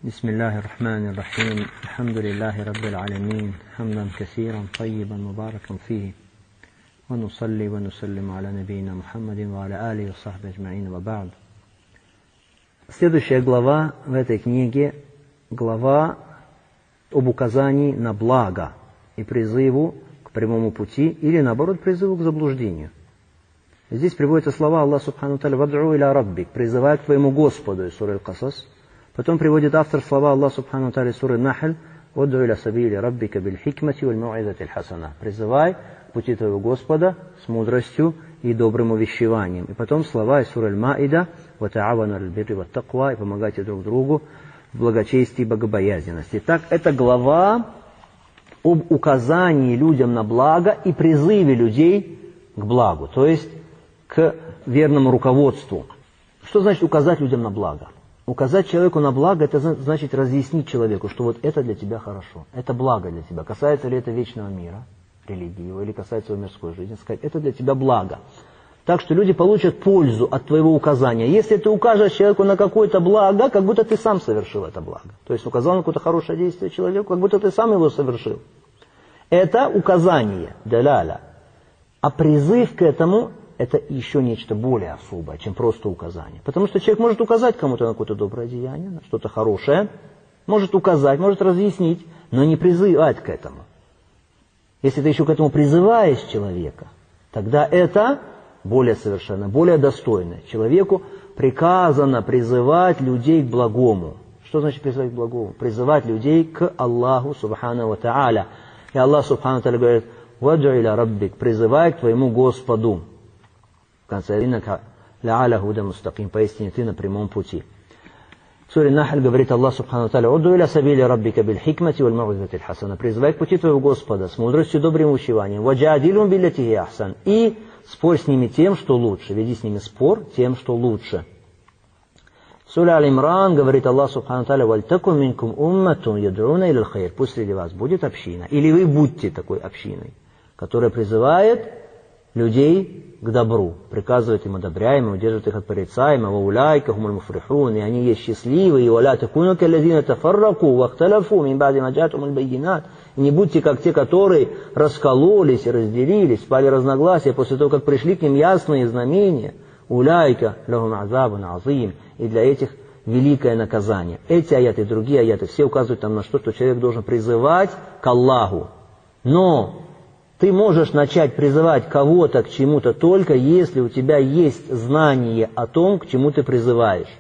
بسم الله الرحمن الرحيم الحمد لله رب العالمين حمدا كثيرا طيبا مباركا فيه ونصلي ونسلم على نبينا محمد وعلى آله وصحبه أجمعين وبعد. Следующая глава в этой книге – глава об указании на благо и призыву к прямому пути или, наоборот, призыву к заблуждению. Здесь приводятся слова Аллаха Субхану Тааля «Вад'у иля раббик» – «призывай к твоему Господу» из суры Аль-Касас. Потом приводит автор слова Аллаха Субхану Тааля из суры Нахль «Вад'у иля сабили раббика биль хикмати валь мау'изати аль-хасана» – «призывай к пути твоего Господа с мудростью и добрым увещеванием». И потом слова из суры Аль-Маида «Вата'авану аль-бирри ват-таква» – «и помогайте друг другу в благочестии и богобоязненности». Итак, это глава об указании людям на благо и призыве людей к благу, то есть к верному руководству. Что значит указать людям на благо? Указать человеку на благо – это значит разъяснить человеку, что вот это для тебя хорошо, это благо для тебя. Касается ли это вечного мира, религии его, или касается его мирской жизни, сказать, это для тебя благо. Так что люди получат пользу от твоего указания. Если ты укажешь человеку на какое-то благо, как будто ты сам совершил это благо. То есть указал на какое-то хорошее действие человеку, как будто ты сам его совершил. Это указание, даляля. А призыв к этому – это еще нечто более особое, чем просто указание. Потому что человек может указать кому-то на какое-то доброе деяние, на что-то хорошее, может указать, может разъяснить, но не призывать к этому. Если ты еще к этому призываешь человека, тогда это более совершенно, более достойно. Человеку приказано призывать людей к благому. Что значит призывать к благому? Призывать людей к Аллаху Субхану ва Тааля. И Аллах Субхану ва Тааля говорит: «Вад'у иля раббик», призывай к твоему Господу. В конце «Иннака ла'аля худа мустаким», поистине ты на прямом пути. В суре Нахль говорит Аллах Субхану ва Тааля: «Уд'у иля сабили раббика биль хикмати валь мау'изати аль-хасана», призывай к пути твоего Господа с мудростью и добрым увещеванием. «Ваджадилум биллати хия ахсан», и спорь с ними тем, что лучше. Веди с ними спор тем, что лучше. В суре Аль-Имран говорит Аллах Субхану ва Тааля: «Вальтакум минкум умматун яд'уна иля аль-хайр», пусть среди вас будет община, или вы будьте такой общиной, которая призывает людей к добру, приказывает им одобряемое, удерживает их от порицаемого. «Уляйка хумуль муфрихун», и они есть счастливые. «Валя такуну каллазина тафарраку вахталафу мин ба'ди ма джа'атхумуль баййинат», и не будьте как те, которые раскололись и разделились, спали разногласия после того, как пришли к ним ясные знамения. «Уляйка лахум азабун азим», и для этих великое наказание. Эти аяты и другие аяты все указывают нам на что человек должен призывать к Аллаху. Но ты можешь начать призывать кого-то к чему-то только если у тебя есть знание о том, к чему ты призываешь.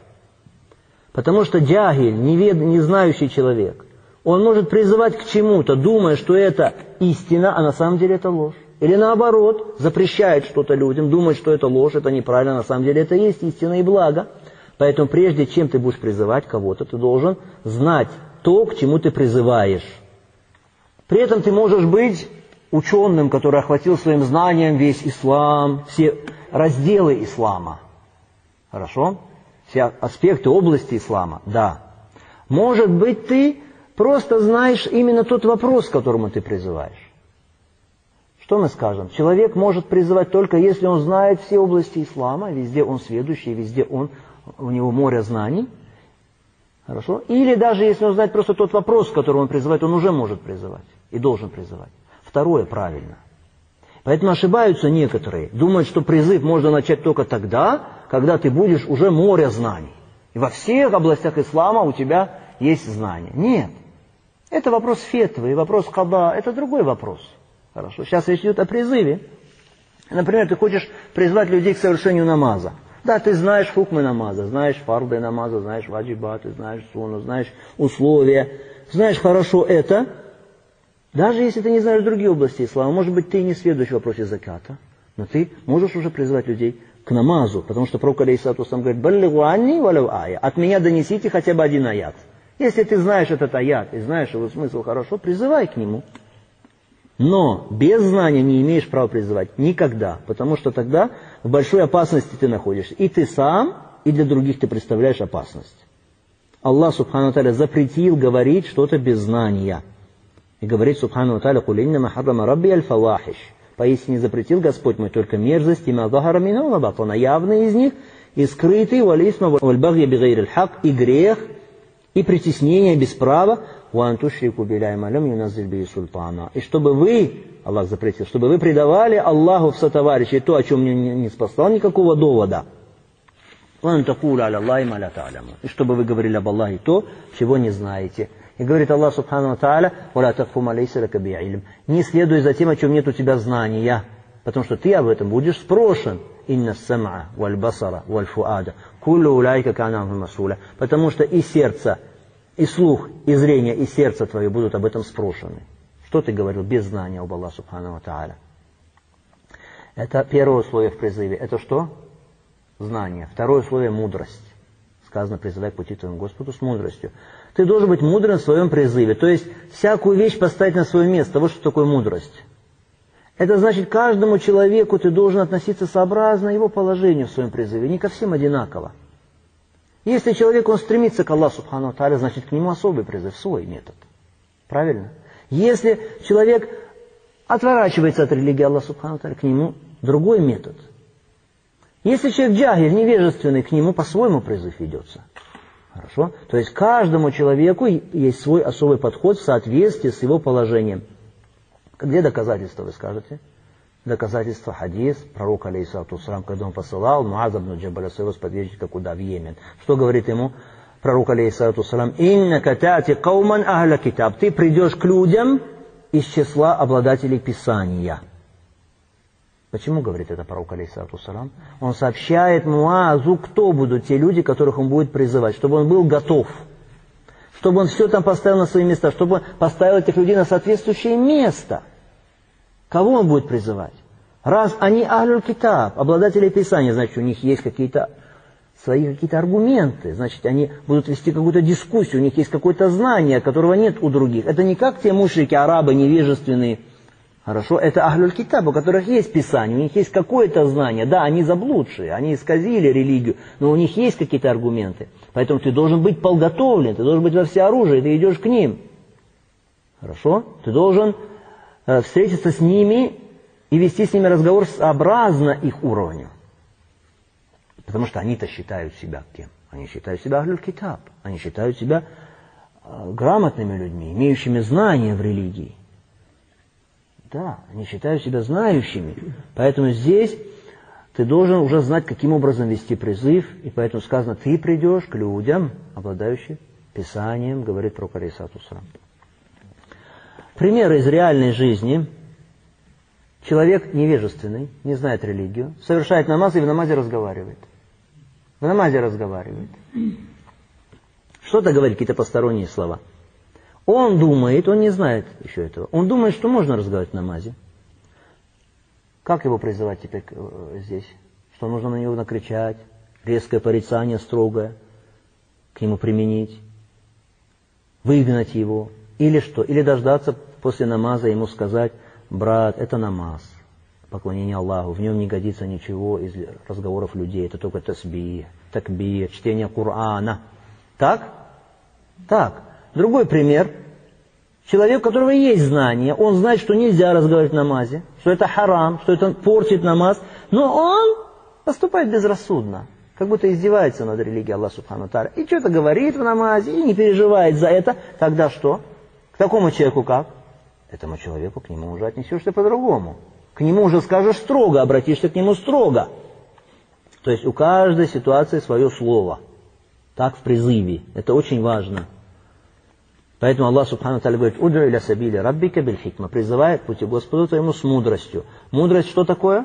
Потому что джахиль, не знающий человек, он может призывать к чему-то, думая, что это истина, а на самом деле это ложь. Или наоборот, запрещает что-то людям, думает, что это ложь, это неправильно, на самом деле это есть истина и благо. Поэтому прежде чем ты будешь призывать кого-то, ты должен знать то, к чему ты призываешь. При этом ты можешь быть ученым, который охватил своим знанием весь ислам, все разделы ислама. Хорошо? Все аспекты области ислама. Да. Может быть, ты просто знаешь именно тот вопрос, к которому ты призываешь. Что мы скажем? Человек может призывать только если он знает все области ислама, везде он сведущий, везде у него море знаний. Хорошо? Или даже если он знает просто тот вопрос, к которому он призывает, он уже может призывать и должен призывать. Второе правильно. Поэтому ошибаются некоторые. Думают, что призыв можно начать только тогда, когда ты будешь уже море знаний. И во всех областях ислама у тебя есть знания. Нет. Это вопрос фетвы, вопрос када. Это другой вопрос. Хорошо. Сейчас речь идет о призыве. Например, ты хочешь призвать людей к совершению намаза. Да, ты знаешь хукмы намаза, знаешь фарды намаза, знаешь ваджибаты, знаешь сунну, знаешь условия. Знаешь хорошо это. Даже если ты не знаешь другие области ислама, может быть, ты не сведущий в вопросе заката, но ты можешь уже призывать людей к намазу, потому что пророк алейхиссалату вассалям говорит: «Баллигу анни валяу ая», от меня донесите хотя бы один аят. Если ты знаешь этот аят и знаешь его смысл хорошо, призывай к нему. Но без знания не имеешь права призывать никогда, потому что тогда в большой опасности ты находишься. И ты сам, и для других ты представляешь опасность. Аллах Субхану ва Тааля запретил говорить что-то без знания. И говорит Субхану ва Тааля: «Куль иннама харрама рабби аль-фавахиш». Поистине запретил Господь мой только мерзости, ма захара минху ва батана, явные из них, и скрытый, валь исма валь багья бигайрил хак, и грех, и притеснение без права, и чтобы вы, Аллах запретил, чтобы вы предавали Аллаху в сотоварищи то, о чем не спасал никакого довода. И чтобы вы говорили об Аллахе то, чего не знаете. И говорит Аллах субхану ва тааля: не следуй за тем, о чем нет у тебя знания, потому что ты об этом будешь спрошен. Потому что и сердце, и слух, и зрение, и сердце твое будут об этом спрошены. Что ты говорил без знания об Аллахе субхану ва тааля? Это первое условие в призыве. Это что? Знание. Второе условие – мудрость. Сказано: призывай к пути твоему Господу с мудростью. Ты должен быть мудрым в своем призыве. То есть всякую вещь поставить на свое место. Вот что такое мудрость. Это значит, каждому человеку ты должен относиться сообразно его положению в своем призыве, не ко всем одинаково. Если человек, он стремится к Аллаху субхану ва тааля, значит, к нему особый призыв, свой метод. Правильно? Если человек отворачивается от религии Аллаха субхану ва тааля, к нему другой метод. Если человек джахиль, невежественный, к нему по-своему призыв ведется. Хорошо? То есть каждому человеку есть свой особый подход в соответствии с его положением. Где доказательства, вы скажете? Доказательства хадис, пророк алейхиссалату вассалам, когда он посылал Муаза ибн Джабаля, своего сподвижника, куда? В Йемен. Что говорит ему пророк алейхиссалату вассалам? «Иннака таати кауман ахля китаб». Ты придешь к людям из числа обладателей Писания. Почему говорит это пророк алейхиссалату вассалам? Он сообщает Муазу, кто будут те люди, которых он будет призывать, чтобы он был готов. Чтобы он все там поставил на свои места, чтобы он поставил этих людей на соответствующее место. Кого он будет призывать? Раз они ахлюль китаб, обладатели Писания, значит, у них есть свои какие-то аргументы, значит, они будут вести какую-то дискуссию, у них есть какое-то знание, которого нет у других. Это не как те мушрики, арабы, невежественные. Хорошо, это ахлюль китаб, у которых есть Писание, у них есть какое-то знание. Да, они заблудшие, они исказили религию, но у них есть какие-то аргументы. Поэтому ты должен быть подготовлен, ты должен быть во всеоружии, ты идешь к ним. Хорошо? Ты должен встретиться с ними и вести с ними разговор сообразно их уровню. Потому что они-то считают себя кем? Они считают себя ахлюль китаб, они считают себя грамотными людьми, имеющими знания в религии. Да, они считают себя знающими. Поэтому здесь ты должен уже знать, каким образом вести призыв. И поэтому сказано: ты придешь к людям, обладающим Писанием, говорит пророк алейхиссалату вассалам. Примеры из реальной жизни. Человек невежественный, не знает религию, совершает намаз и в намазе разговаривает. В намазе разговаривает. Что-то говорит, какие-то посторонние слова. Он думает, он не знает еще этого, он думает, что можно разговаривать в намазе. Как его призывать теперь здесь? Что нужно на него накричать, резкое порицание, строгое, к нему применить, выгнать его, или что? Или дождаться после намаза ему сказать: брат, это намаз, поклонение Аллаху, в нем не годится ничего из разговоров людей, это только тасбих, такбир, чтение Корана. Так? Так. Другой пример. Человек, у которого есть знание, он знает, что нельзя разговаривать в намазе, что это харам, что это портит намаз, но он поступает безрассудно, как будто издевается над религией Аллаха субхану ва тааля. И что-то говорит в намазе, и не переживает за это. Тогда что? К такому человеку как? Этому человеку, к нему уже отнесешься по-другому. К нему уже скажешь строго, обратишься к нему строго. То есть у каждой ситуации свое слово. Так в призыве. Это очень важно. Поэтому Аллах субхану ва тааля говорит: «Удру иля сабили раббика биль хикма», призывает к пути Господу твоему с мудростью. Мудрость что такое?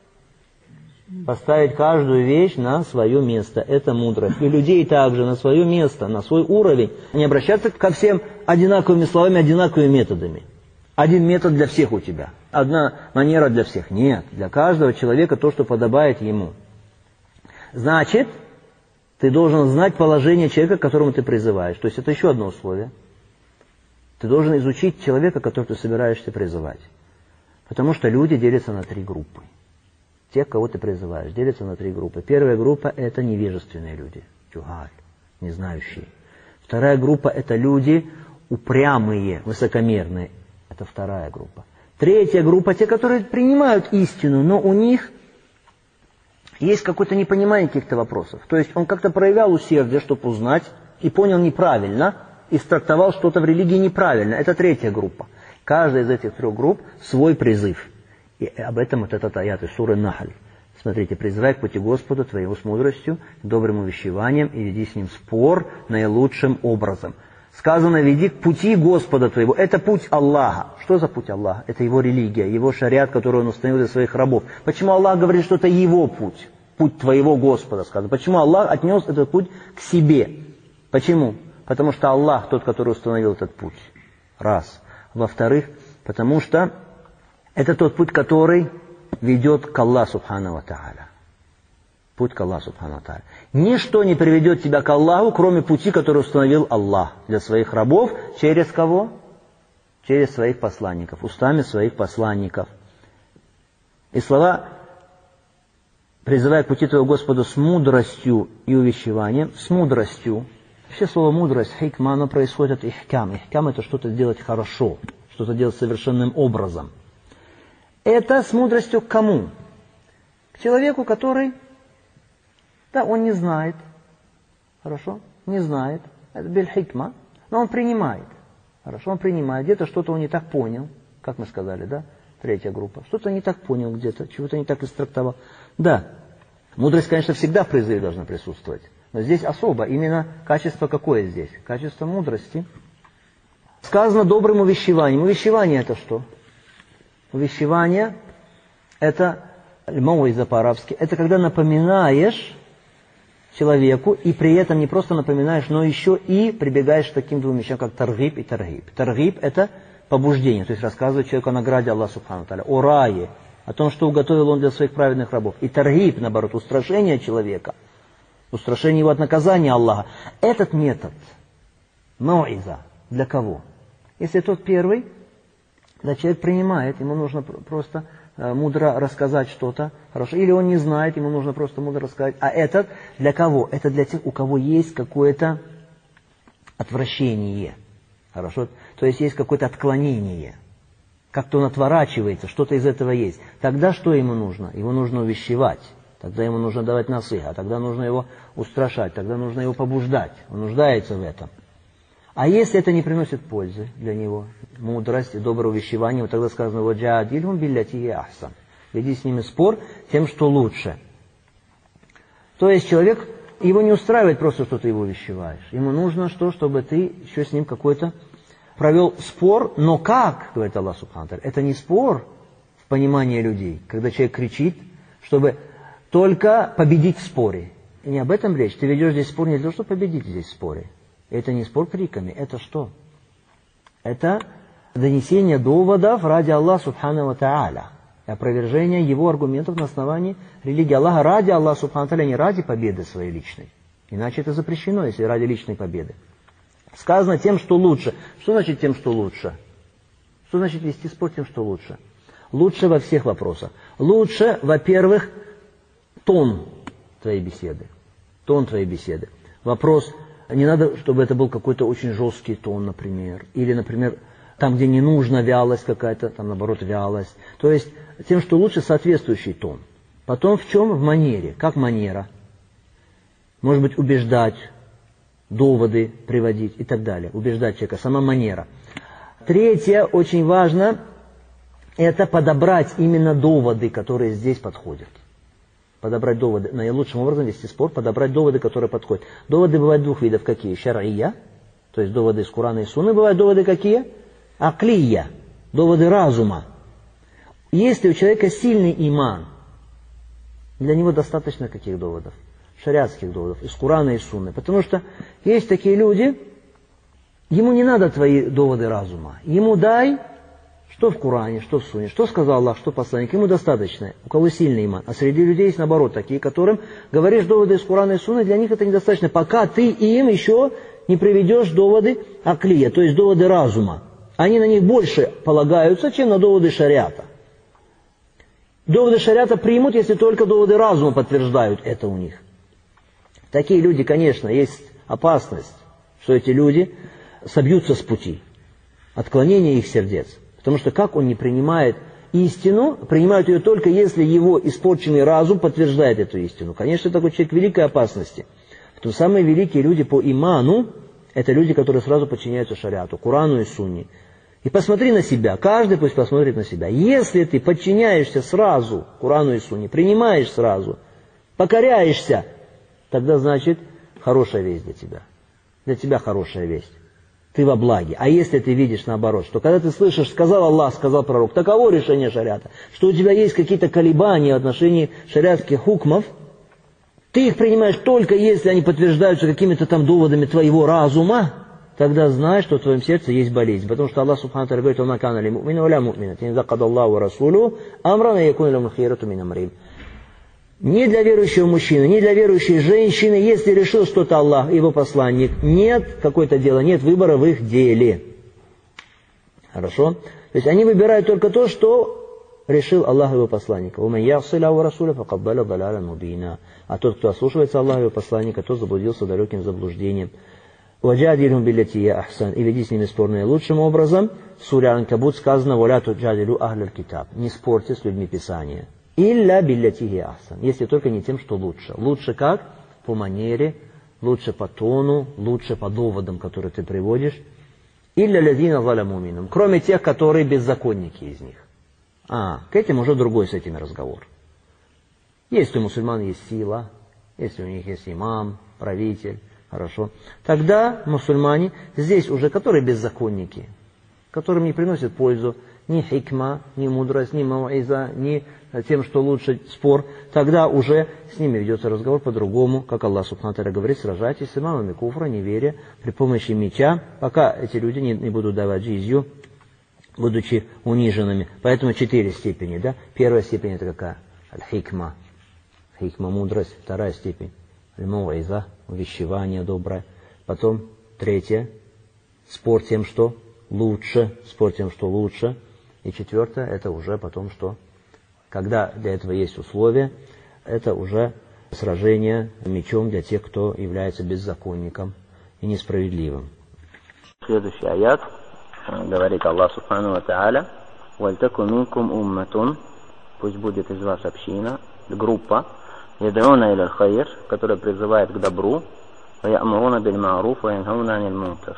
Поставить каждую вещь на свое место. Это мудрость. И людей также на свое место, на свой уровень. Не обращаться ко всем одинаковыми словами, одинаковыми методами. Один метод для всех у тебя. Одна манера для всех. Нет. Для каждого человека то, что подобает ему. Значит, ты должен знать положение человека, к которому ты призываешь. То есть это еще одно условие. Ты должен изучить человека, которого ты собираешься призывать. Потому что люди делятся на 3 группы. Тех, кого ты призываешь, делятся на 3 группы. Первая группа – это невежественные люди, джухаль, не знающие. Вторая группа – это люди упрямые, высокомерные. Это вторая группа. Третья группа – те, которые принимают истину, но у них есть какое-то непонимание каких-то вопросов. То есть он как-то проявлял усердие, чтобы узнать и понял неправильно, и истрактовал что-то в религии неправильно. Это третья группа. Каждая из этих трех групп свой призыв. И об этом вот этот аят из суры Нахль. Смотрите, призывай к пути Господа твоего с мудростью, добрым увещеванием, и веди с ним спор наилучшим образом. Сказано, веди к пути Господа твоего. Это путь Аллаха. Что за путь Аллаха? Это его религия, его шариат, который он установил для своих рабов. Почему Аллах говорит, что это его путь? Путь твоего Господа, сказано. Почему Аллах отнес этот путь к себе? Почему? Потому что Аллах тот, который установил этот путь. Раз. Во-вторых, потому что это тот путь, который ведет к Аллаху Субхану ва Тааля. Путь к Аллаху Субхану ва Тааля. Ничто не приведет тебя к Аллаху, кроме пути, который установил Аллах для своих рабов. Через кого? Через своих посланников, устами своих посланников. И слова «призывай к пути твоего Господа с мудростью и увещеванием», с мудростью. Вообще слово «мудрость», хикма, оно происходит от ихкам. Ихкам – это что-то делать хорошо, что-то делать совершенным образом. Это с мудростью к кому? К человеку, который, да, он не знает, хорошо, не знает, это биль-хикма, но он принимает, хорошо, он принимает, где-то что-то он не так понял, как мы сказали, да, третья группа, что-то не так понял где-то, чего-то не так истрактовал. Да, мудрость, конечно, всегда в призыве должна присутствовать, но здесь особо, именно качество какое здесь? Качество мудрости. Сказано добрым увещеванием. Увещевание это что? Увещевание – это мауиза по-арабски. Это когда напоминаешь человеку, и при этом не просто напоминаешь, но еще и прибегаешь к таким двум вещам, как таргиб и таргиб. Таргиб – это побуждение, то есть рассказывать человеку о награде Аллаха Субхану ва Тааля, о рае, о том, что уготовил он для своих праведных рабов. И таргиб, наоборот, устрашение человека, устрашение его от наказания Аллаха. Этот метод мауиза для кого? Если тот первый, когда человек принимает, ему нужно просто мудро рассказать что-то, хорошо, или он не знает, ему нужно просто мудро рассказать. А этот для кого? Это для тех, у кого есть какое-то отвращение, хорошо, то есть есть какое-то отклонение, как-то он отворачивается, что-то из этого есть. Тогда что ему нужно? Его нужно увещевать, тогда ему нужно давать насыха, тогда нужно его устрашать, тогда нужно его побуждать, он нуждается в этом. А если это не приносит пользы для него, мудрость и доброе увещевание, вот тогда сказано «Ваджаадильхум билляти ахсан». Веди с ними спор тем, что лучше. То есть человек, его не устраивает просто, что ты его увещеваешь. Ему нужно что, чтобы ты еще с ним какой-то провел спор. Но как, говорит Аллах Субхану ва Тааля, это не спор в понимании людей, когда человек кричит, чтобы только победить в споре. И не об этом речь. Ты ведешь здесь спор не для того, чтобы победить здесь в споре. Это не спор криками, это что? Это донесение доводов ради Аллаха Субхану ва Тааля. И опровержение его аргументов на основании религии Аллаха ради Аллаха Субхану ва Тааля, не ради победы своей личной. Иначе это запрещено, если ради личной победы. Сказано тем, что лучше. Что значит тем, что лучше? Что значит вести спор тем, что лучше? Лучше во всех вопросах. Лучше, во-первых, тон твоей беседы. Тон твоей беседы. Вопрос... Не надо, чтобы это был какой-то очень жесткий тон, например. Или, например, там, где не нужна вялость какая-то, там, наоборот, вялость. То есть, тем, что лучше соответствующий тон. Потом в чем? В манере. Как манера? Может быть, убеждать, доводы приводить и так далее. Убеждать человека. Сама манера. Третье, очень важно, это подобрать именно доводы, которые здесь подходят. Подобрать доводы, наилучшим образом вести спор, подобрать доводы, которые подходят. Доводы бывают двух видов. Какие? Шар'ия, то есть доводы из Корана и Сунны. Бывают доводы какие? Аклия, доводы разума. Если у человека сильный иман, для него достаточно каких доводов? Шариатских доводов, из Корана и Сунны. Потому что есть такие люди, ему не надо твои доводы разума. Ему дай... Что в Коране, что в Сунне, что сказал Аллах, что посланник, ему достаточно, у кого сильный иман. А среди людей есть наоборот такие, которым говоришь доводы из Корана и Сунны, для них это недостаточно, пока ты им еще не приведешь доводы аклия, то есть доводы разума. Они на них больше полагаются, чем на доводы шариата. Доводы шариата примут, если только доводы разума подтверждают это у них. Такие люди, конечно, есть опасность, что эти люди собьются с пути, отклонение их сердец. Потому что как он не принимает истину, принимает ее только если его испорченный разум подтверждает эту истину. Конечно, такой человек в великой опасности. Поэтому самые великие люди по иману – это люди, которые сразу подчиняются шариату, Курану и Сунне. И посмотри на себя, каждый пусть посмотрит на себя. Если ты подчиняешься сразу Курану и Сунне, принимаешь сразу, покоряешься, тогда значит хорошая весть для тебя. Для тебя хорошая весть. Ты во благе. А если ты видишь наоборот, что когда ты слышишь, сказал Аллах, сказал пророк, таково решение шариата, что у тебя есть какие-то колебания в отношении шариатских хукмов, ты их принимаешь только если они подтверждаются какими-то там доводами твоего разума, тогда знай, что в твоем сердце есть болезнь. Потому что Аллах Субхану ва Тааля говорит: «Ва кана ли му'мина ва ля му'минат, ин закада Аллаху ва расулуху амран якуна лахум хийрату мин амрихим». Ни для верующего мужчины, ни для верующей женщины, если решил что-то Аллах, его посланник, нет какое-то дело, нет выбора в их деле. Хорошо? То есть они выбирают только то, что решил Аллах и его посланника. А тот, кто ослушивается Аллаха и его посланника, тот заблудился далеким заблуждением. И веди с ними спор наилучшим образом. В суре Анкабут сказано: не спорьте с людьми Писания. Илля биллятихи ахсан. Если только не тем, что лучше. Лучше как? По манере, лучше по тону, лучше по доводам, которые ты приводишь. Илля лязина заляму минум. Кроме тех, которые беззаконники из них. К этим уже другой с этими разговор. Если у мусульман есть сила, если у них есть имам, правитель, хорошо, тогда мусульмане, здесь уже которые беззаконники, которым не приносят пользу ни хикма, ни мудрость, ни мауиза, ни тем, что лучше спор, тогда уже с ними ведется разговор по-другому, как Аллах Субхану ва Тааля говорит: сражайтесь с имамами куфра, неверия, при помощи меча, пока эти люди не будут давать джизью, будучи униженными. Поэтому 4 степени, да? Первая степень это какая? Аль-хикма. Хикма, мудрость. Вторая степень аль-мауиза, увещевание доброе. Потом 3, спор тем, что лучше. Спор тем, что лучше. И 4, это уже потом что? Когда для этого есть условия, это уже сражение мечом для тех, кто является беззаконником и несправедливым. Следующий аят говорит Аллах Субхану ва Тааля: «Вальтаку минкум умматун», пусть будет из вас община, группа, ядауна иля хайр, которая призывает к добру, ва я'муруна биль ма'руф ва янхауна аниль мункар,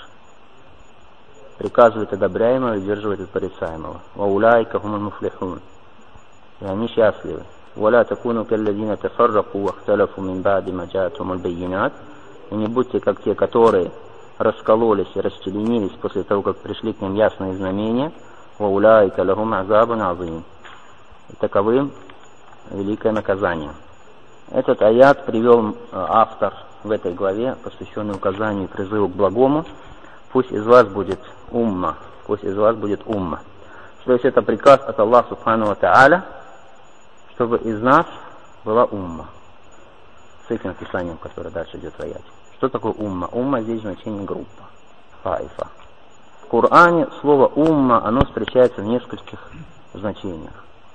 приказывает одобряемого и удерживает от порицаемого. Ва улайка хумуль муфлихун, и они счастливы. «Валя такуну калладина тафарраку вахталафу мин ба'ди ма джа'атхумуль баййинат», и не будьте как те, которые раскололись и расчленились после того, как пришли к ним ясные знамения. «Ва уляйка лахум азабун азим», и таковым великое наказание. Этот аят привел автор в этой главе, посвященный указанию и призыву к благому: «Пусть из вас будет умма», «Пусть из вас будет умма». То есть это приказ от Аллаха Субхану ва Тааля, чтобы из нас была умма. С этим описанием, которое дальше идет в аяте. Что такое умма? Умма здесь значение группа. Фаифа. В Коране слово умма, оно встречается в нескольких значениях.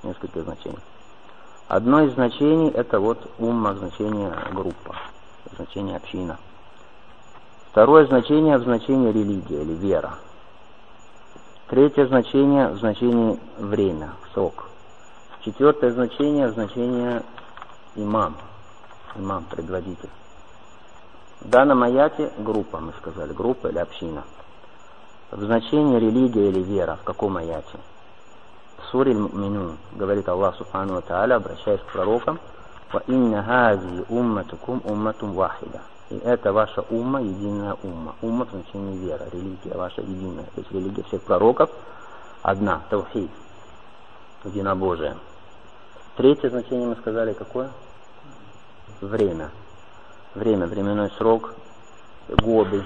Одно из значений это вот умма, значение группа, значение община. Второе значение в значении религия или вера. Третье значение в значении время, срок. 4 значение в значении имам, предводитель. В данном аяте группа, мы сказали, группа или община. В значении религия или вера, в каком аяте? В суре Аль-Му'минун говорит Аллах Субхану ва Тааля, обращаясь к пророкам: «Ва инна хази умматукум умматум вахида». И это ваша умма, единая умма. Умма в значении вера, религия ваша единая. То есть религия всех пророков одна, таухид, единобожие. 3 значение мы сказали какое? Время. Время, временной срок, годы.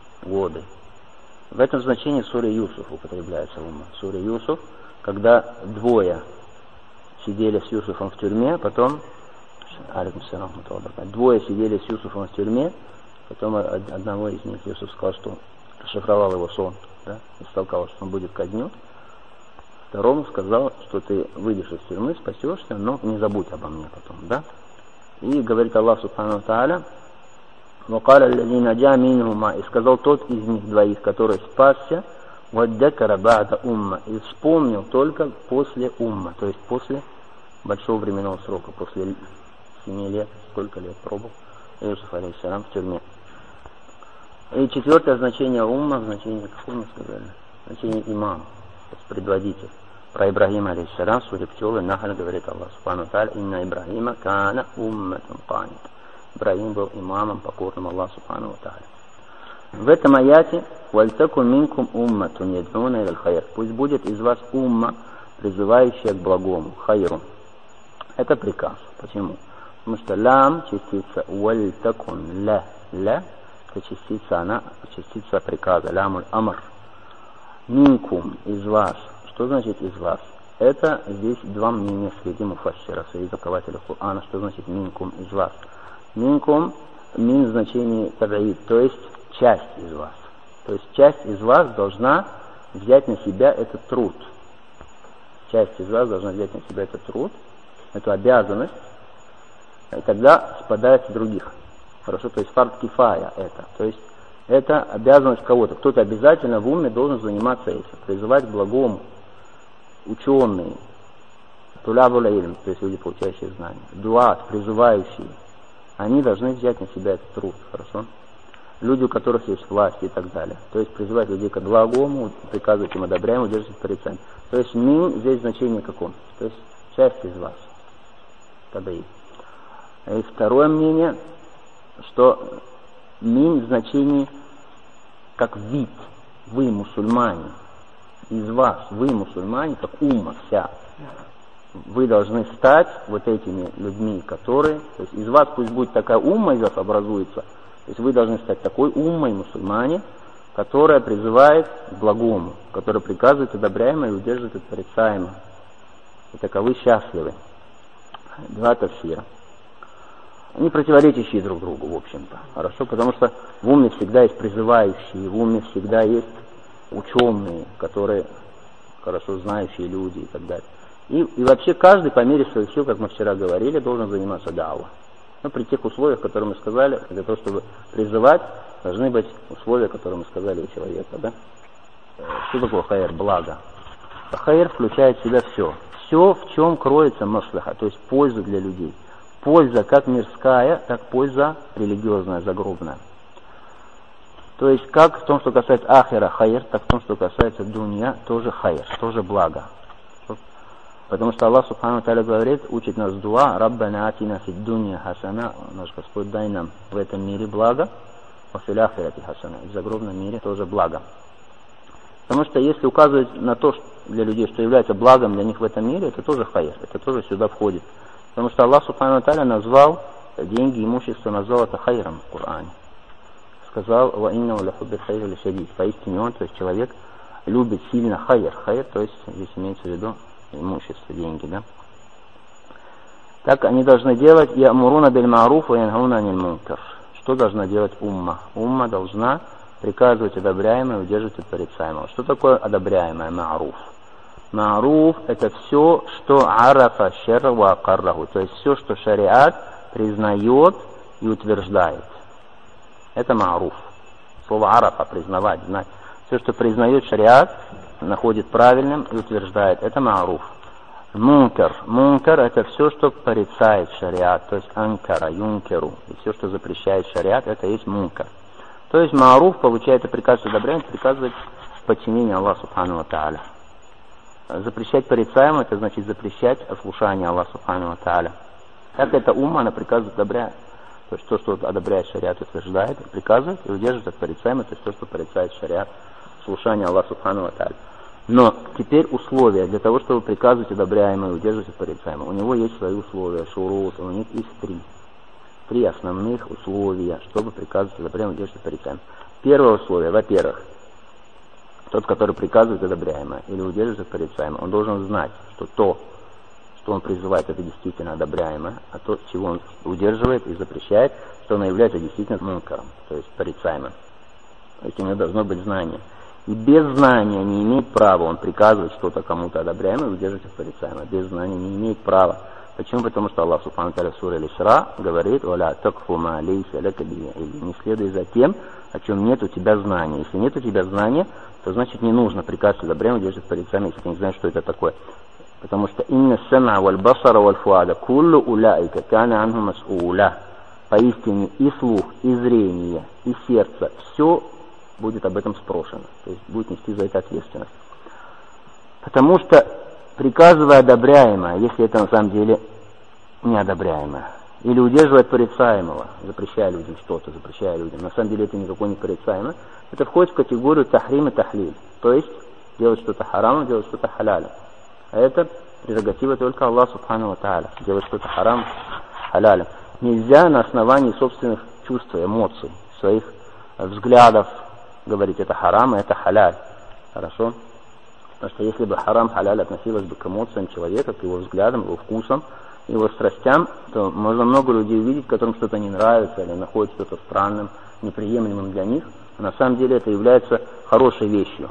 В этом значении в суре Юсуф употребляется умма. В суре Юсуф, когда 2 сидели с Юсуфом в тюрьме, потом 2 сидели с Юсуфом в тюрьме, потом одного из них Юсуф сказал, что расшифровал его сон, да, и истолковал, что он будет казнен. Второму сказал, что ты выйдешь из тюрьмы, спасешься, но не забудь обо мне потом, да. И говорит Аллах Субхану ва Тааля: «Вакаля аллазина наджа минхума», и сказал тот из них 2, который спасся, «Ваддакара ба'да умма», и вспомнил только после умма, то есть после большого временного срока, после 7 лет, сколько лет пробыл, Иосиф, алейхиссалям, в тюрьме. И четвертое значение умма, значение, какое мы сказали? Значение имам, то есть предводитель. Про Ибрагима, алейхиссалям, судя пчелы, Нахаль говорит Аллах субхану та'аля: «Инна Ибрагима кана умматун канит». Ибрагим был имамом, покорным Аллаху субхану та'аля. В этом аяте «Вальтаку минкум умматун яд'уна иль хайр». Пусть будет из вас умма, призывающая к благому, хайру. Это приказ. Почему? Потому что лам, частица «вальтакун ля», это частица, она частица приказа, лямуль амр. Минкум, из вас. Что значит из вас? Это здесь два мнения среди муфассиров, среди толкователей Корана. Что значит минкум, из вас? Минкум, мин в значении таб'ид, то есть часть из вас. То есть часть из вас должна взять на себя этот труд. Часть из вас должна взять на себя этот труд, эту обязанность, и тогда спадает с других. Хорошо, то есть фард кифая это. То есть это обязанность кого-то. Кто-то обязательно в уме должен заниматься этим, призывать к благому. Ученые, тулябул илм, то есть люди, получающие знания, дуат, призывающие, они должны взять на себя этот труд. Хорошо? Люди, у которых есть власть и так далее. То есть призывать людей к благому, приказывать им одобряем, удерживать порицаем. То есть мин здесь значение каком? То есть часть из вас. Тадаи. И второе мнение, что мин в значении как вид. Вы мусульмане. Из вас, вы мусульмане, как умма вся. Вы должны стать вот этими людьми, которые... То есть из вас пусть будет такая умма, из вас образуется. То есть вы должны стать такой уммой, мусульмане, которая призывает к благому, которая приказывает одобряемое и удерживает от порицаемого. И таковы счастливы. Два тафсира. Они противоречащие друг другу, в общем-то. Хорошо? Потому что в уме всегда есть призывающие, в уме всегда есть ученые, которые хорошо знающие люди и так далее. И вообще каждый по мере своих сил, как мы вчера говорили, должен заниматься дауа. Но при тех условиях, которые мы сказали, для того, чтобы призывать, должны быть условия, которые мы сказали у человека. Да? Что такое хайр? Благо. Хайр включает в себя все. Все, в чем кроется маслаха, то есть польза для людей. Польза как мирская, так польза религиозная, загробная. То есть как в том, что касается ахира хайр, так в том, что касается дунья, тоже хайр, тоже благо. Потому что Аллах Субхану Тааля говорит, учит нас дуа: «Раббана атина фид дунья хасана», наш Господь, дай нам в этом мире благо, «ва фил ахирати хасана», и в загробном мире тоже благо. Потому что если указывать на то, что для людей, что является благом для них в этом мире, это тоже хайр, это тоже сюда входит. Потому что Аллах Субхану Тааля назвал деньги, имущество, назвал это хайром в Коране. Сказал: «Ва иннаху ля хубби хайри ля шадид». Поистине он, то есть человек, любит сильно хайр. Хайр, то есть здесь имеется в виду имущество, деньги, да? Так они должны делать: «Ямуруна биль ма'руф ва янхауна аниль мункар». Что должна делать умма? Умма должна приказывать одобряемое и удерживать от порицаемого. Что такое одобряемое? Ма'руф. Ма'руф — это все, что арафа шар'а ва акарраху, то есть все, что шариат признает и утверждает. Это ма'руф. Слово арафа — признавать, знать. Все, что признает шариат, находит правильным и утверждает. Это ма'руф. Мункар. Мункар — это все, что порицает шариат, то есть анкара, юнкеру. И все, что запрещает шариат, это есть мункар. То есть ма'руф получает и приказ одобрения, приказывать подчинение Аллаху Субхану ва Тааля. Запрещать порицаемое — это значит запрещать ослушание Аллаху Субхану ва Тааля. Так это умма, она приказывает одобряет. То есть то, что одобряет шариат, утверждает, приказывает и удерживает от порицаемого, то есть то, что порицает шариат, слушание Аллаха Субхану ва Тааля. Но теперь условия для того, чтобы приказывать одобряемое и удерживать от порицаемого. У него есть свои условия, шурут, у них есть три основных условия, чтобы приказывать одобряемое и удерживать от порицаемого. Первое условие: во-первых, тот, который приказывает одобряемое или удерживает от порицаемого, он должен знать, что то, что он призывает, это действительно одобряемое, а то, чего он удерживает и запрещает, что оно является действительно мункаром, то есть порицаемым. То есть у него должно быть знание. И без знания не имеет права он приказывать что-то кому-то одобряемое и удерживать от порицаемого. Без знания не имеет права. Почему? Потому что Аллах Субхану Тааля в суре Аль-Исра говорит: «Валя такфу ма лейса лака бихи илм». Не следуй за тем, о чем нет у тебя знания. Если нет у тебя знания, то значит не нужно приказывать одобряемое и удерживать от порицаемого, если ты не знаешь, что это такое. Потому что «Инна сама валь басара валь фуада куллу уляйка кана анху мас'уля». поистине и слух, и зрение, и сердце, все будет об этом спрошено, то есть будет нести за это ответственность. Потому что, приказывая одобряемое, если это на самом деле неодобряемое, или удерживая от порицаемого, запрещая людям что-то, запрещая людям, на самом деле это никакое не порицаемое, это входит в категорию тахрим и тахлиль, то есть делать что-то харамом, делать что-то халялем. А это прерогатива только Аллаха Субхану ва Тааля, делать что-то харамом, халялем. Нельзя на основании собственных чувств, эмоций, своих взглядов говорить, это харам, это халяль. Хорошо? Потому что если бы харам, халяль относилось бы к эмоциям человека, к его взглядам, его вкусам, его страстям, то можно много людей увидеть, которым что-то не нравится или находят что-то странным, неприемлемым для них. А на самом деле это является хорошей вещью.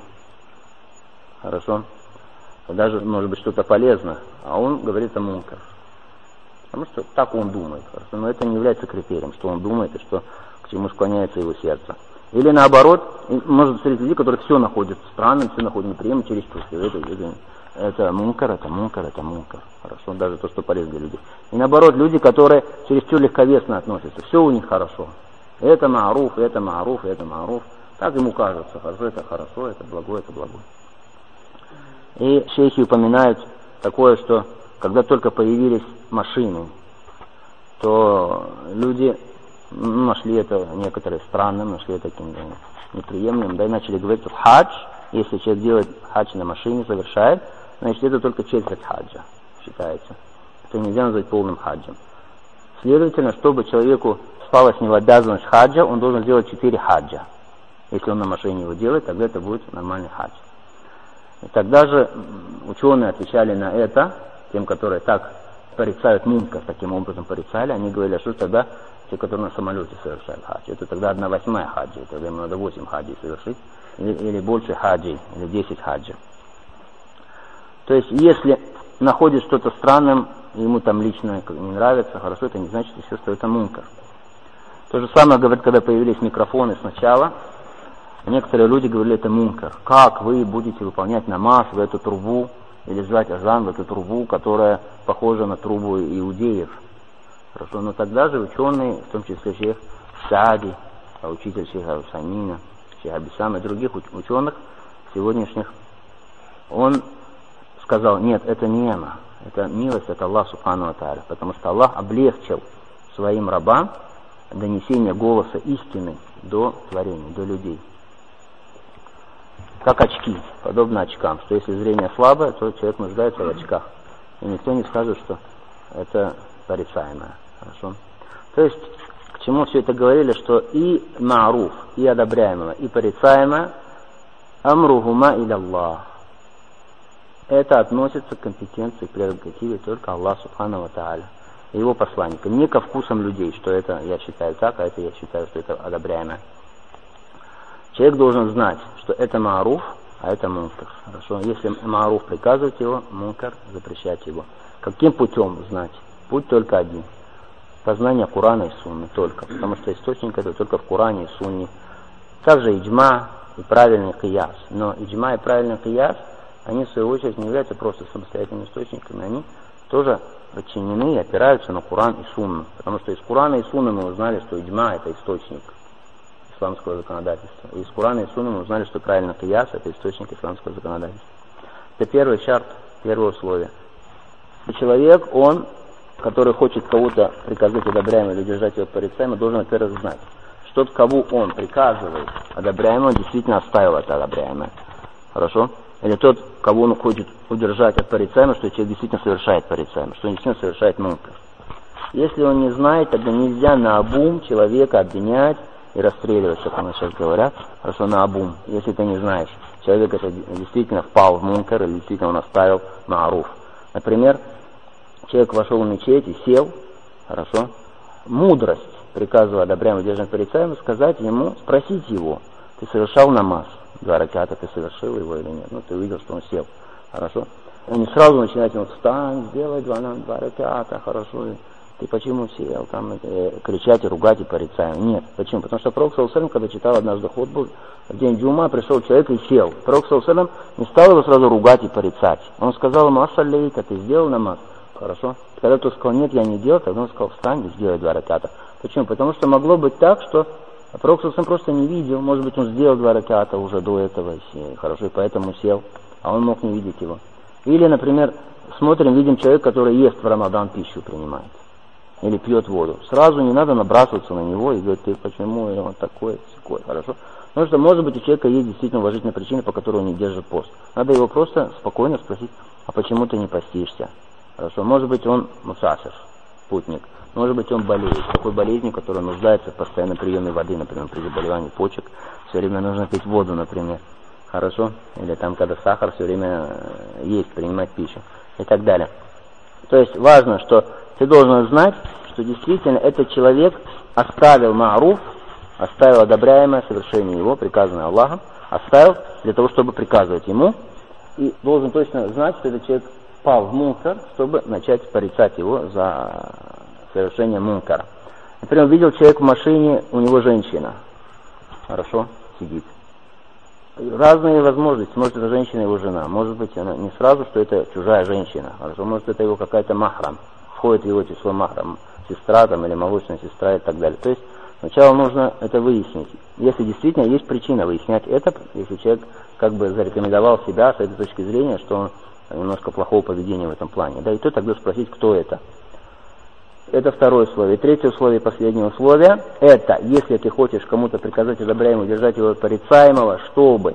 Хорошо? Даже, может быть, что-то полезно, а он говорит о мункар. Потому что так он думает. Хорошо? Но это не является критерием, что он думает и что, к чему склоняется его сердце. Или наоборот, может встретить людей, которые все находят странным, все находят неприемлемым через чувства. Это мункар, это мункар, это мункар. Хорошо, даже то, что полезно для людей. И наоборот, люди, которые чересчур легковесно относятся, все у них хорошо. Это мааруф, это мааруф, это мааруф. Так ему кажется, хорошо, это благое, это благое. И шейхи упоминают такое, что когда только появились машины, то люди нашли это некоторые странным, нашли это каким-то неприемлемым, да и начали говорить, что хадж, если человек делает хадж на машине, совершает, значит это только четверть хаджа считается. Это нельзя назвать полным хаджем. Следовательно, чтобы человеку спала с него обязанность хаджа, он должен сделать 4 хаджа. Если он на машине его делает, тогда это будет нормальный хадж. И тогда же ученые отвечали на это, тем, которые так порицают мункар, таким образом порицали, они говорили, что тогда те, которые на самолете совершают хадж, это тогда 1/8 хаджи, тогда ему надо 8 хаджей совершить, или больше хаджей, или 10 хаджей. То есть, если находит что-то странным, ему там лично не нравится, хорошо, это не значит еще, что это мункар. То же самое, говорят, когда появились микрофоны сначала, некоторые люди говорили, это мункар. Как вы будете выполнять намаз в эту трубу, или звать азан в эту трубу, которая похожа на трубу иудеев? Хорошо, но тогда же ученые, в том числе шейх Саади, учитель шейха Усамина, шейха Абисама и других ученых сегодняшних, он сказал, нет, это не'ма, это милость от Аллаха Субхану ва Тааля, потому что Аллах облегчил своим рабам донесение голоса истины до творения, до людей. Как очки, подобно очкам, что если зрение слабое, то человек нуждается в очках. И никто не скажет, что это порицаемое. Хорошо? То есть, к чему все это говорили, что и мааруф, и одобряемое, и порицаемое, амругума иля Аллах. Это относится к компетенции, к прерогативе только Аллаха Субхану ва Тааля, его посланника, не ко вкусам людей, что это я считаю так, а это я считаю, что это одобряемое. Человек должен знать, что это мааруф, а это мункар. Хорошо? Если мааруф приказывает его, мункар запрещать его. Каким путем знать? Путь только один. Познание Корана и Сунны только. Потому что источник это только в Коране и Сунне. Также иджма и правильный кияс. Но иджма и правильный кияс, они в свою очередь не являются просто самостоятельными источниками. Они тоже подчинены и опираются на Коран и Сунну. Потому что из Корана и Сунны мы узнали, что иджма это источник исламского законодательства. И из Корана и Сунны мы узнали, что правильно кияс это источник исламского законодательства. Это первый шарт, первое условие. И человек, он, который хочет кого-то приказать одобряемое или держать его порицаемое, должен, во-первых, знать, что тот, кого он приказывает одобряемое, действительно оставил это одобряемое. Хорошо? Или тот, кого он хочет удержать от порицаемого, что человек действительно совершает порицаемое, что он действительно совершает мункар. Если он не знает, тогда нельзя наобум человека обвинять и расстреливать, как у нас сейчас говорят. Хорошо, наобум. Если ты не знаешь, человек это действительно впал в мункар или действительно он оставил мааруф. Например, человек вошел в мечеть и сел, хорошо, мудрость, приказывая одобряемое держать порицаемое, сказать ему, спросить его, ты совершал намаз, 2 раката, ты совершил его или нет, ну ты увидел, что он сел, хорошо, и не сразу начинать ему, встань, сделай 2 раката, хорошо, ты почему сел, там, кричать и ругать и порицаем, нет, почему, потому что Пророк саллаллаху алейхи ва саллям, когда читал однажды хутбу, в день джума пришел человек и сел, Пророк саллаллаху алейхи ва саллям не стал его сразу ругать и порицать, он сказал ему, ассалейка, ты сделал намаз? Хорошо. Когда тот сказал, нет, я не делал, тогда он сказал, встань и сделай 2 раката. Почему? Потому что могло быть так, что пророк сам просто не видел, может быть, он сделал 2 раката уже до этого, хорошо, и поэтому сел, а он мог не видеть его. Или, например, смотрим, видим человека, который ест в Рамадан, пищу принимает, или пьет воду. Сразу не надо набрасываться на него и говорить, ты почему он такой, хорошо. Потому что, может быть, у человека есть действительно уважительная причина, по которой он не держит пост. Надо его просто спокойно спросить, а почему ты не постишься? Хорошо, может быть, он мусафир, путник. Может быть, он болеет, такой болезнью, которая нуждается в постоянном приеме воды, например, при заболевании почек. Все время нужно пить воду, например. Хорошо? Или там, когда сахар, все время есть, принимать пищу. И так далее. То есть важно, что ты должен знать, что действительно этот человек оставил ма'руф, оставил одобряемое совершение его, приказанное Аллахом, оставил для того, чтобы приказывать ему. И должен точно знать, что этот человек пал в мункар, чтобы начать порицать его за совершение мункара. Например, видел человек в машине, у него женщина. Хорошо, сидит. Разные возможности. Может, это женщина его жена. Может быть, она не сразу, что это чужая женщина. Хорошо, может, это его какая-то махрам. Входит в его число махрам. Сестра там, или молочная сестра и так далее. То есть, сначала нужно это выяснить. Если действительно есть причина выяснять это, если человек как бы зарекомендовал себя с этой точки зрения, что он немножко плохого поведения в этом плане. Да, и то тогда спросить, кто это. Это второе условие. Третье условие, последнее условие, это, если ты хочешь кому-то приказать одобряемого, держать его порицаемого, чтобы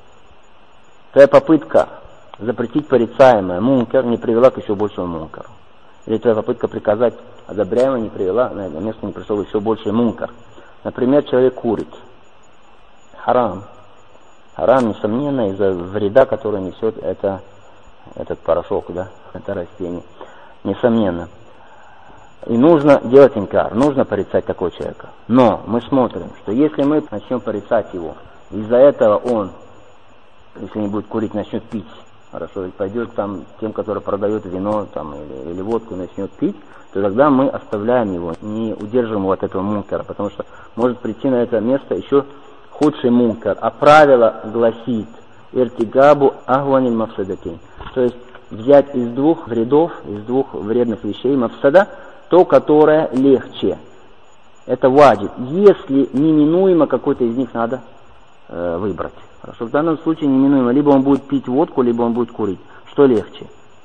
твоя попытка запретить порицаемое, мункар, не привела к еще большему мункару. Или твоя попытка приказать одобряемого не привела, на место не пришел еще больший мункар. Например, человек курит. Харам. Харам, несомненно, из-за вреда, который несет этот порошок, да, это растение. Несомненно. И нужно делать инкар, нужно порицать такого человека. Но мы смотрим, что если мы начнем порицать его, из-за этого он, если не будет курить, начнет пить, хорошо, и пойдет там тем, который продает вино там, или водку, начнет пить, то тогда мы оставляем его, не удерживаем его от этого мункара, потому что может прийти на это место еще худший мункар. А правило гласит «Иртигабу агваниль мафсадатин», то есть взять из 2 вредов, из 2 вредных вещей мафсада, то, которое легче. Это ваджиб. Если неминуемо какой-то из них надо выбрать. Хорошо. В данном случае неминуемо. Либо он будет пить водку, либо он будет курить. Что легче?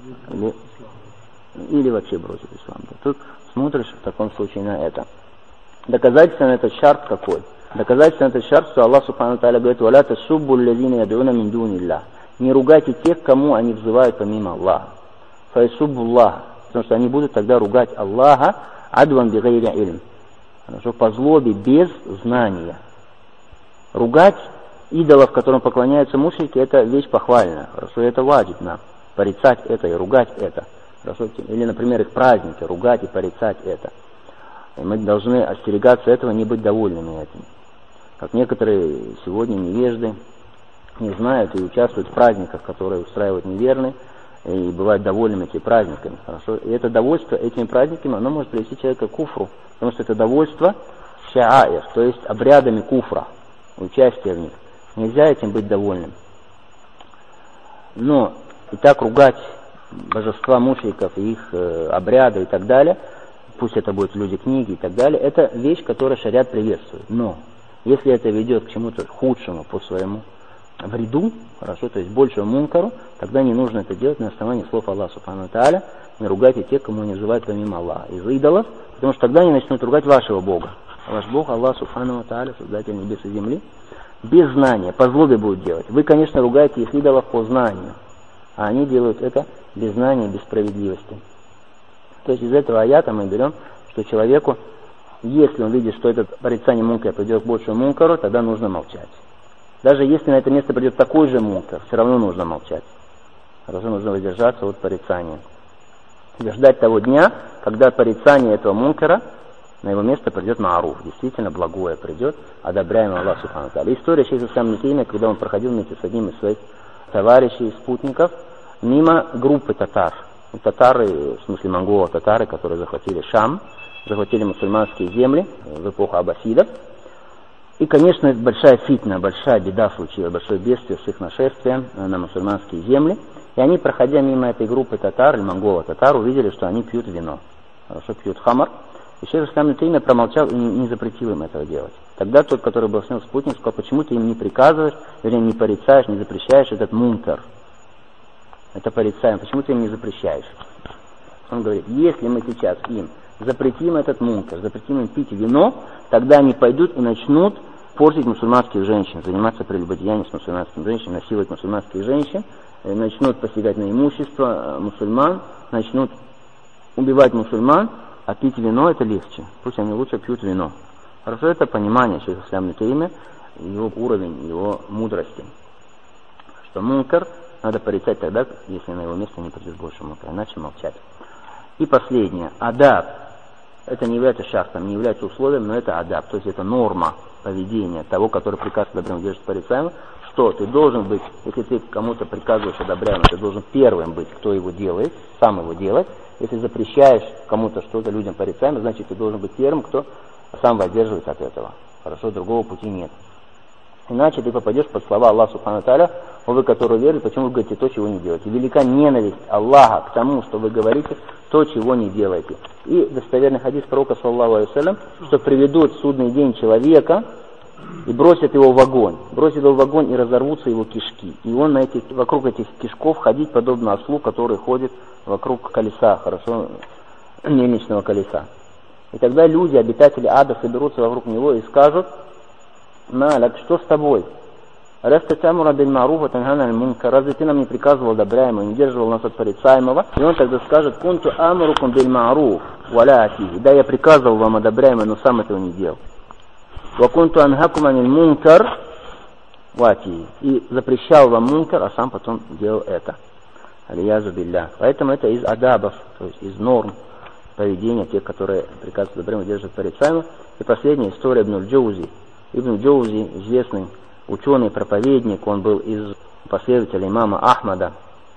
Или вообще бросит ислам. Тут смотришь в таком случае на это. Доказательство на этот шарт какой? Доказательство на этот шарт, что Аллах Субхану Тааля говорит: «Валя тасуббу ллазина яд'уна мин дуниллах». Не ругайте тех, кому они взывают помимо Аллаха. Файсуббуллах. Потому что они будут тогда ругать Аллаха адван бигайри ильм. Хорошо, по злобе, без знания. Ругать идолов, которым поклоняются мушрики, это вещь похвальная. Хорошо, это ваджиб нам. Порицать это и ругать это. Хорошо, или, например, их праздники, ругать и порицать это. И мы должны остерегаться этого, не быть довольными этим. Как некоторые сегодня невежды не знают и участвуют в праздниках, которые устраивают неверные, и бывают довольными этими праздниками. Хорошо? И это довольство этими праздниками, оно может привести человека к куфру, потому что это довольство ша'аир, то есть обрядами куфра, участие в них. Нельзя этим быть довольным. Но и так ругать божества мушриков, их обряды и так далее, пусть это будут люди книги и так далее, это вещь, которую шариат приветствует. Но если это ведет к чему-то худшему по своему вреду, хорошо, то есть большему мункару, тогда не нужно это делать на основании слов Аллаха Субхану Тааля. Не ругайте тех, кому они называют помимо Аллаха, из идолов, потому что тогда они начнут ругать вашего Бога. А ваш Бог, Аллах Субхану Тааля, создатель небес и земли, без знания, по злобе будут делать. Вы, конечно, ругаете их идолов по знанию, а они делают это без знания, без справедливости. То есть из этого аята мы берем, что человеку, если он видит, что это порицание мункара придет к большему мункару, тогда нужно молчать. Даже если на это место придет такой же мункар, все равно нужно молчать. Хорошо, нужно воздержаться от порицания. И ждать того дня, когда порицание этого мункара, на его место придет ма'руф, действительно благое придет, одобряемое Аллах Субхану Тааля. История шейха Ислама Ибн Таймия, когда он проходил вместе с одним из своих товарищей, спутников, мимо группы татар. Татары, в смысле монголов, татары, которые захватили Шам, захватили мусульманские земли в эпоху аббасидов. И, конечно, большая фитна, большая беда случилась, большое бедствие с их нашествием на мусульманские земли. И они, проходя мимо этой группы татар, или монголов татар, увидели, что они пьют вино. Хорошо, пьют хамар. И шейх ислам ибн Таймия промолчал и не запретил им этого делать. Тогда тот, который был с ним спутник, сказал, почему ты им не приказываешь, вернее, не порицаешь, не запрещаешь этот мункар. Это порицаем. Почему ты им не запрещаешь? Он говорит, если мы сейчас им запретим этот мункар, запретим им пить вино, тогда они пойдут и начнут портить мусульманских женщин, заниматься прелюбодеянием с мусульманскими женщинами, насиловать мусульманских женщин, начнут посягать на имущество мусульман, начнут убивать мусульман, а пить вино это легче. Пусть они лучше пьют вино. Хорошо, это понимание шейха ислама ибн Таймия, его уровень, его мудрости. Что мункар надо порицать тогда, если на его место не придет больше мункара, иначе молчать. И последнее. Адаб. Это не является шартом, не является условием, но это адаб. То есть это норма поведения того, который приказывает добрым держит порицаемым, что ты должен быть, если ты кому-то приказываешь одобряемым, ты должен первым быть, кто его делает, сам его делать. Если запрещаешь кому-то что-то людям порицаемым, значит ты должен быть первым, кто сам воздерживается от этого. Хорошо, другого пути нет. Иначе ты попадешь под слова Аллаха Субхану Тааля, вы, которые верили, почему вы говорите то, чего не делаете. Велика ненависть Аллаха к тому, что вы говорите то, чего не делаете. И достоверный хадис пророка, саллаллаху алейхи ва саллям, что приведут в судный день человека и бросят его в огонь. Бросят его в огонь и разорвутся его кишки. И он вокруг этих кишков ходить подобно ослу, который ходит вокруг колеса, хорошо, мельничного колеса. И тогда люди, обитатели ада, соберутся вокруг него и скажут: Малак, что с тобой? Разве ты нам не приказывал одобряемого, не держал нас от порицаемого? И он тогда скажет: Кунту амрукум биль ма'руф валя атихи. Да, я приказывал вам одобряемое, но сам этого не делал. Ва кунту анхакум аниль мункар вати. И запрещал вам мункар, а сам потом делал это. Алиязу билля. Поэтому это из адабов, то есть из норм поведения тех, которые приказывают одобряемого, держат порицаемого. И последняя история Ибн Джаузи. Ибн Джаузи, известный ученый, проповедник, он был из последователей имама Ахмада.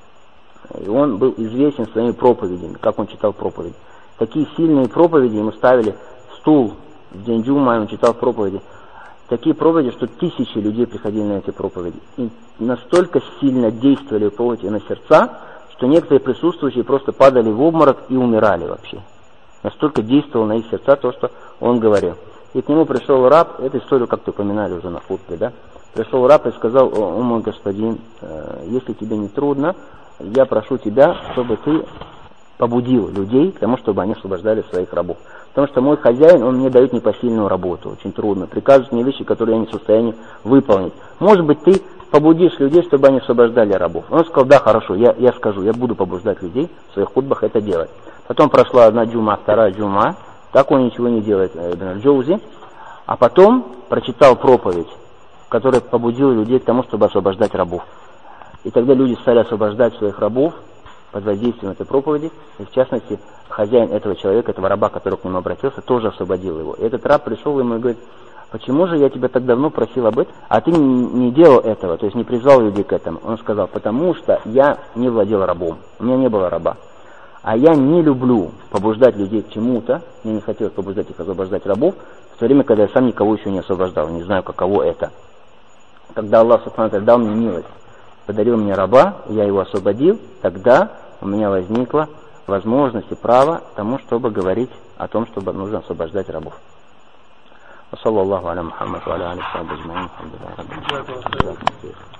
И он был известен своими проповедями, как он читал проповеди. Такие сильные проповеди, ему ставили стул в день джума, и он читал проповеди. Такие проповеди, что тысячи людей приходили на эти проповеди. И настолько сильно действовали проповеди на сердца, что некоторые присутствующие просто падали в обморок и умирали вообще. Настолько действовало на их сердца то, что он говорил. И к нему пришел раб, эту историю как-то упоминали уже на хутбе, да? Пришел раб и сказал: о мой господин, если тебе не трудно, я прошу тебя, чтобы ты побудил людей к тому, чтобы они освобождали своих рабов. Потому что мой хозяин, он мне дает непосильную работу, очень трудно, приказывает мне вещи, которые я не в состоянии выполнить. Может быть, ты побудишь людей, чтобы они освобождали рабов. Он сказал: да, хорошо, я скажу, я буду побуждать людей в своих хутбах это делать. Потом прошла одна джума, вторая джума, так он ничего не делает, Ибн Джаузи. А потом прочитал проповедь, которая побудила людей к тому, чтобы освобождать рабов. И тогда люди стали освобождать своих рабов под воздействием этой проповеди. И в частности, хозяин этого человека, этого раба, который к нему обратился, тоже освободил его. И этот раб пришел ему и говорит: почему же я тебя так давно просил об этом, а ты не делал этого, то есть не призвал людей к этому? Он сказал: потому что я не владел рабом, у меня не было раба. А я не люблю побуждать людей к чему-то, мне не хотелось побуждать их освобождать рабов, в то время, когда я сам никого еще не освобождал, не знаю, каково это. Когда Аллах Субхану Тааля дал мне милость, подарил мне раба, я его освободил, тогда у меня возникла возможность и право тому, чтобы говорить о том, чтобы нужно освобождать рабов. Саллаллаху аля Мухаммад ва аля алейхи ва саллям.